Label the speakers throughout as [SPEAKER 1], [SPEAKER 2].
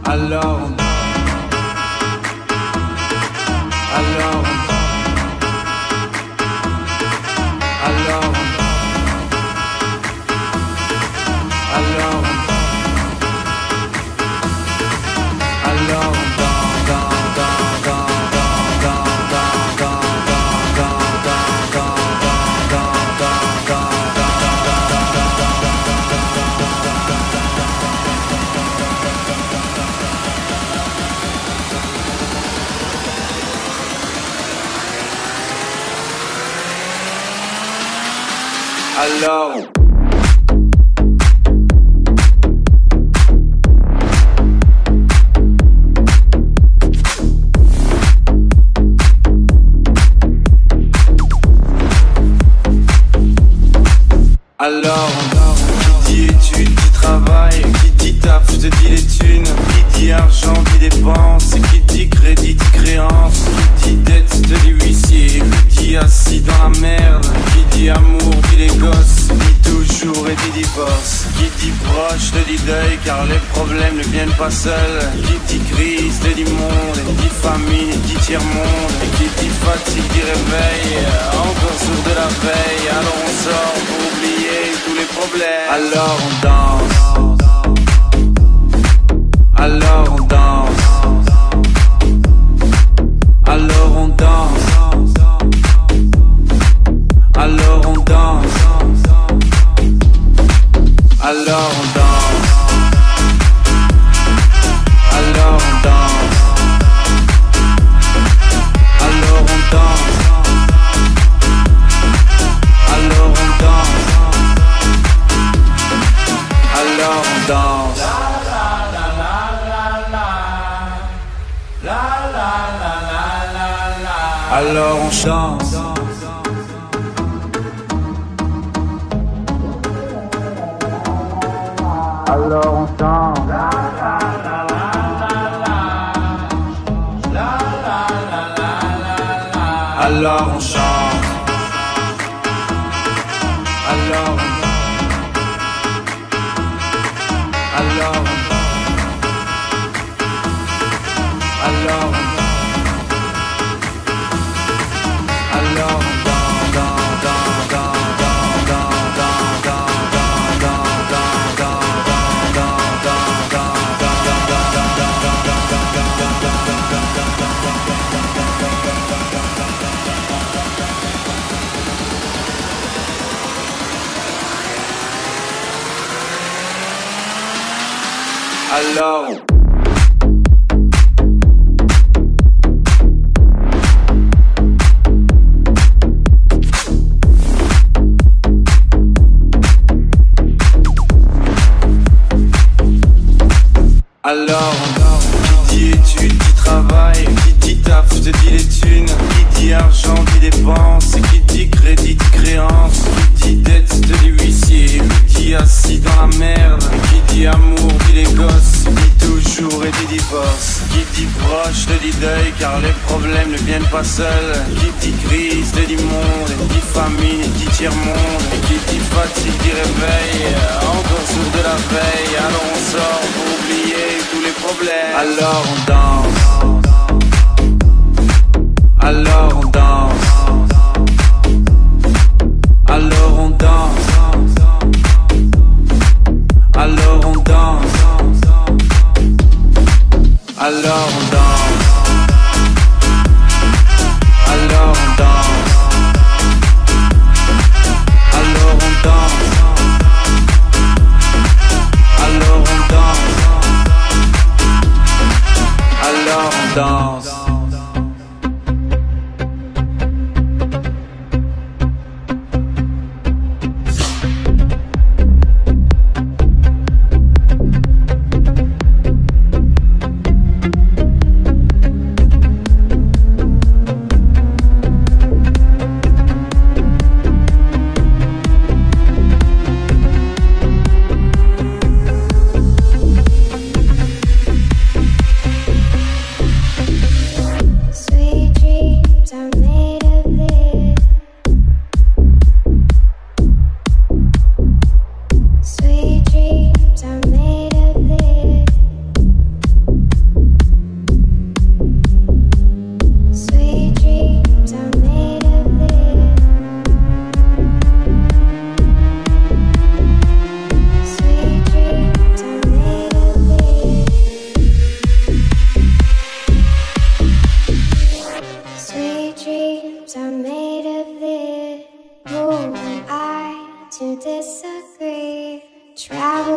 [SPEAKER 1] Alors qui dit études, qui travaille, qui dit taf, te dit les thunes, qui dit argent, dit dépense, qui dit crédit, dit créance, qui dit dette, te dit huissier, qui dit assis dans la merde, qui dit amour, dit les gosses, dit toujours et dit divorce, qui dit proche, te dit deuil, car les problèmes ne viennent pas seuls, qui dit crise, te dit monde, dit famine, dit tiers-monde, et qui dit fatigue, dit réveil, encore sourd de la veille, alors on sort pour oublier tous les problèmes. Alors on danse, alors on danse, alors on danse, alors on danse, alors on danse, alors on danse, alors on danse, alors on danse, alors on danse. Alors on chante. Alors on chante. Alors on chante. Alors qui dit études, qui travaille, qui dit taf, te dit les thunes, qui dit argent, dit dépense, qui dit crédit, dit créance, qui dit dette, te dit huissier, qui dit assis dans la merde, qui dit amour, dit les gosses, dit toujours et dit divorce, qui dit proche, te dit deuil, car les problèmes ne viennent pas seuls, qui dit crise, te dit monde, dit famine, dit tiers-monde, et qui dit fatigue, dit réveil, encore sourd de la veille, alors on sort pour oublier tous les problèmes. Alors on danse, alors on danse, alors on danse, alors on danse, alors on danse, alors on danse, alors on danse, alors on danse, alors on danse.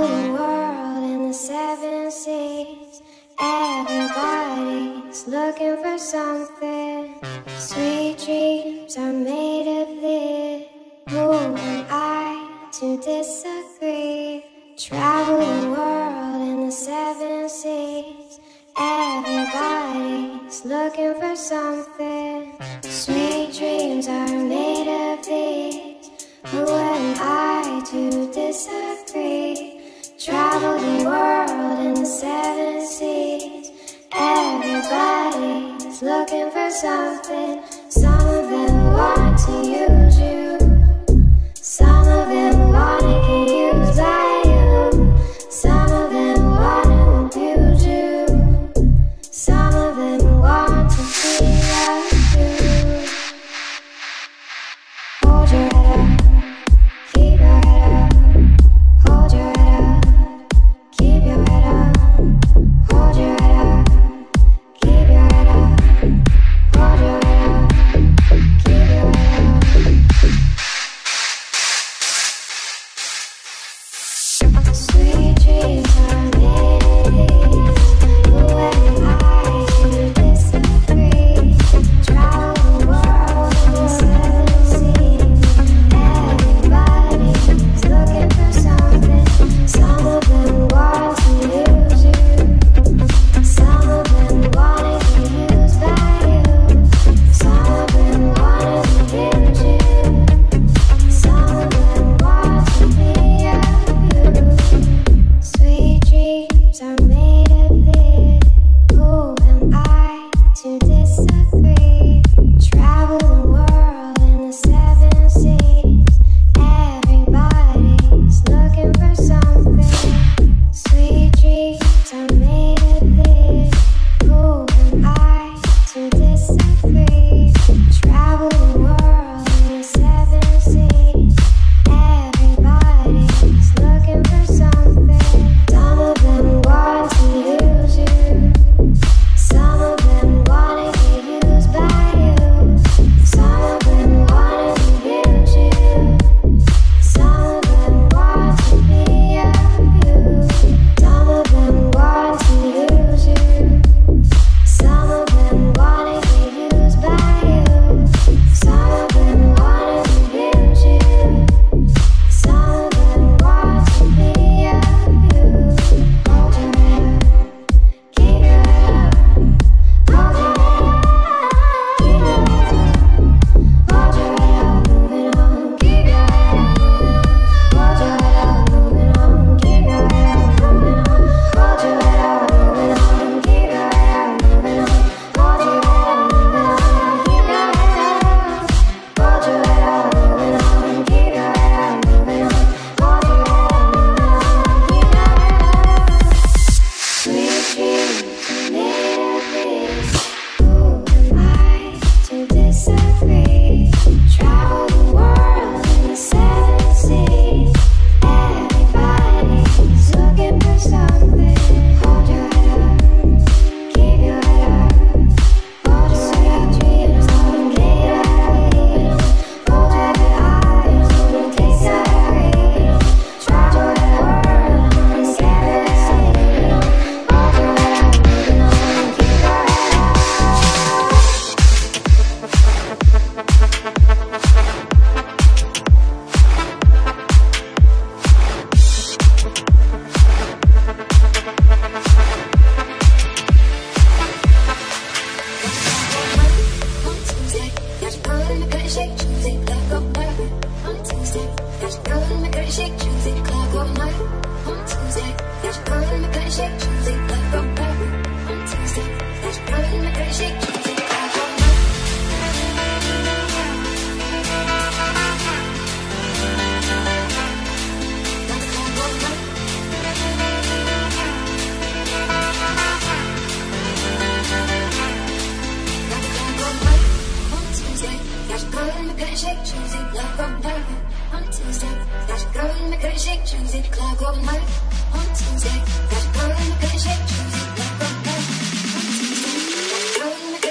[SPEAKER 2] the world in the 7 seas. Everybody's looking for something. Sweet dreams are made of this. Who am I to disagree? Travel the world in the 7 seas. Everybody's looking for something. Sweet dreams are made of these. Who am I to disagree? Travel the world in the 7 seas. Everybody's looking for something. Some of them want to use you. Some of them want to get used by you. Some of them want to abuse you. Some of them want to be like you. Hold your head up, keep your head up. Hold your head up, keep your head up. Hold your head up, keep your head up. Hold your head up, keep your head up. Sweet dreams are made. Who am I to disagree? Travel the world in the 7 seas. Everybody's looking for something. Some of them want to use you. Some of them want to be used by you. Some of them want to abuse you. Some of them want to be you. Sweet dreams are made of this. Who am I to disagree? Travel the world in the 7 seas. Everybody's looking for something. Sweet dreams are made of this. Who am I to disagree? Travel the world in the 7 seas. Everybody's looking for something. Some of them want to use you. Some of them want to get used by you. Some of them want to abuse you. Some of them want to be you. Some of them want to use you. Some of them want to get used by you. Some of them want to abuse you. Some of them want to be you. Hold your head up, keep your head up. Hold your head up, keep your head up. Hold your head up, moving on, keep your head up, moving on. Hold your head up, moving on, keep your head up, moving on. Hold your head up, moving on, keep your head up, moving on. Hold your head up, moving on, keep your head up. Hold your head up, moving on, keep your head up, moving on. Hold your head up, moving on, keep your head up. Sweet dreams are made of this. Who am I to disagree? Travel the world in the 7 seas. Everybody's looking for something. Hold your head up, keep your head up. Hold your head up, dreams on, keep your head up. Hold your head high, don't take sorry. Travel the world in the 7 seas. Hold your head up, moving on, keep your head up.
[SPEAKER 3] On Tuesday, got your girl in the good shake, Tuesday, club go night. On Tuesday, got your girl in the good shake, Tuesday, club go night. On Tuesday, got your girl in the good shake, Tuesday, club go night. On Tuesday, got your girl in the good shake, Tuesday, club go night. Got the club go night. Got the club go night. On Tuesday, got your girl in the good shake, Tuesday, club go night. On Tuesday, got your girl in the good shake, Tuesday, club go night. On Tuesday, got your girl in the good shake, Tuesday, club go night. On Tuesday, got your girl in the good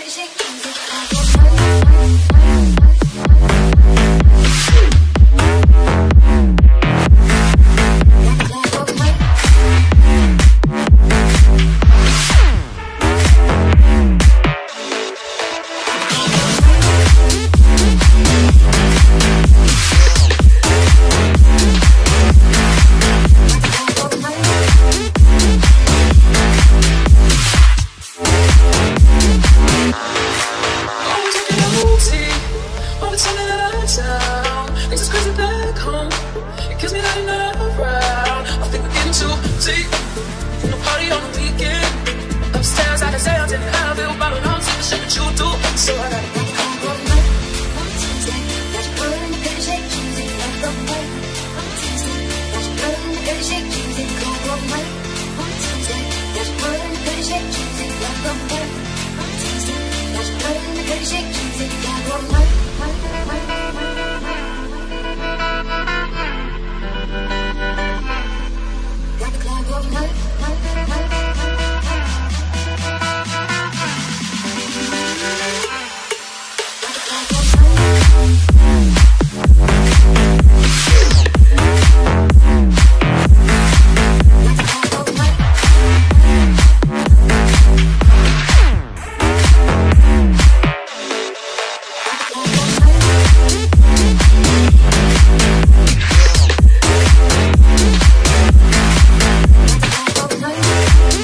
[SPEAKER 3] Like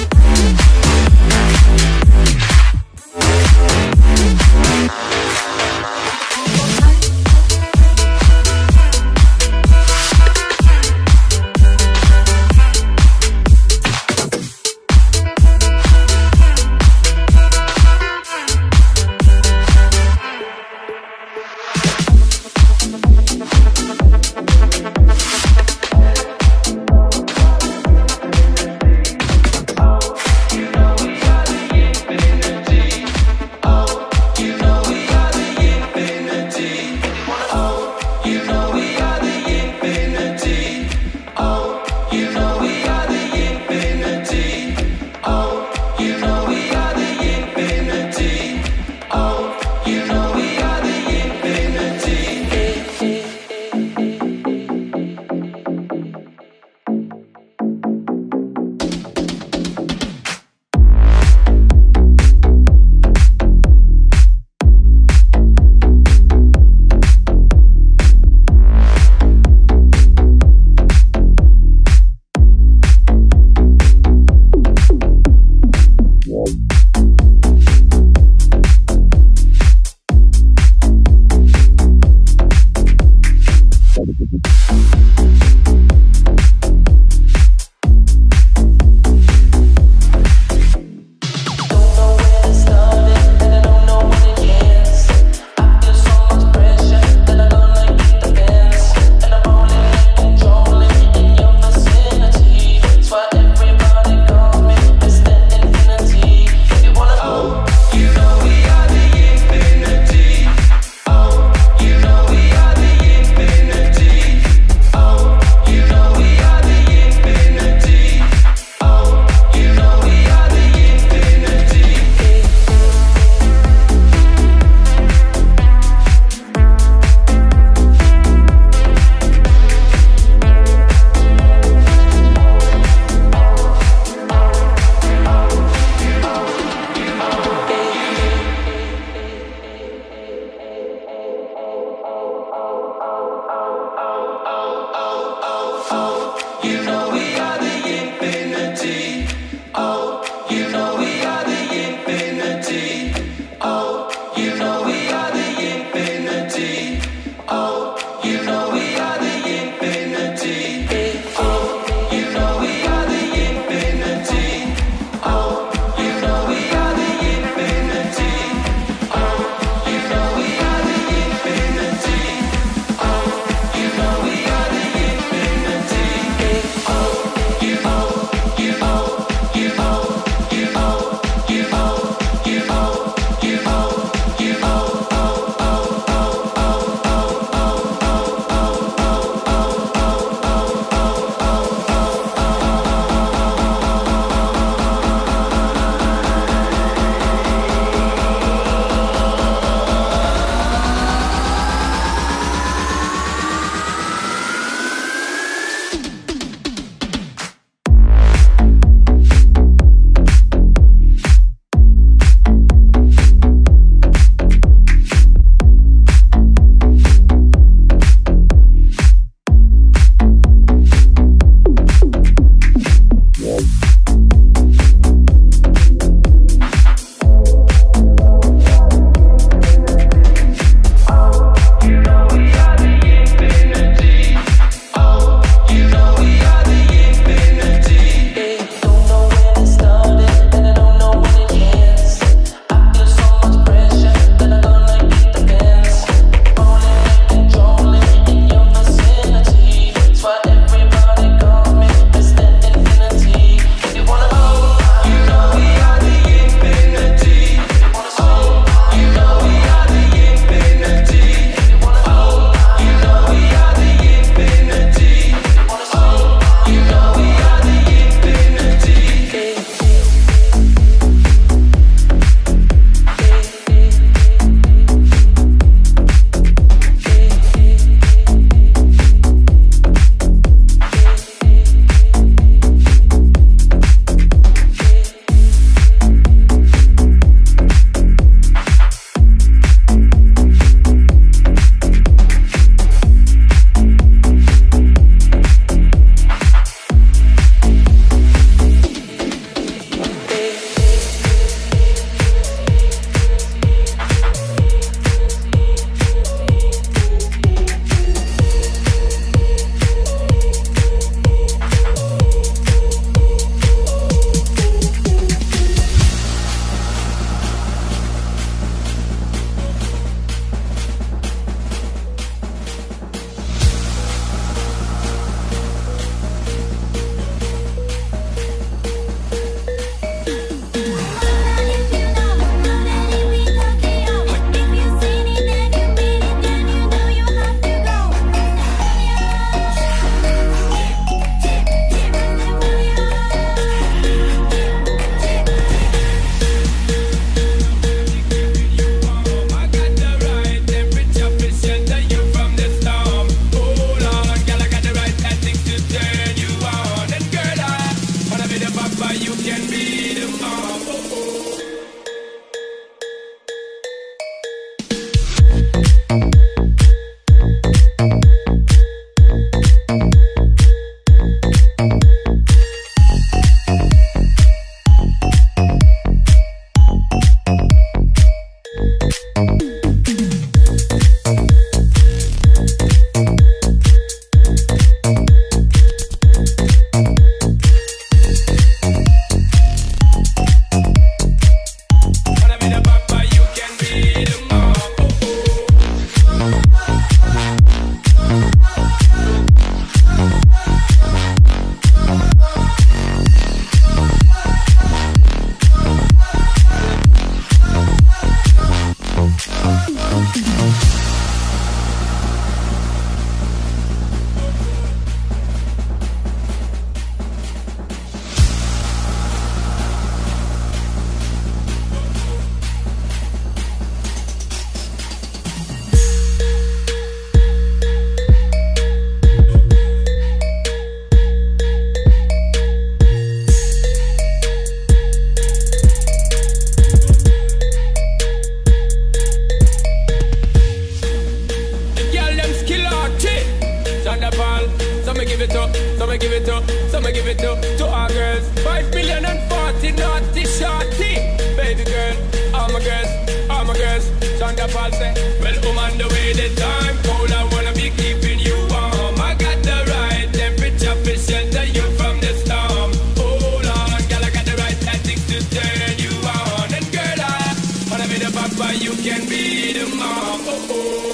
[SPEAKER 4] Sean da Paul say, well, on the way the time cold, I wanna be keeping you warm. I got the right temperature for shelter you from the storm. Hold on, girl, I got the right tactics to turn you on. And girl, I wanna be the papa, you can be the mom. Oh, oh.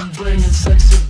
[SPEAKER 5] I'm bringing sexy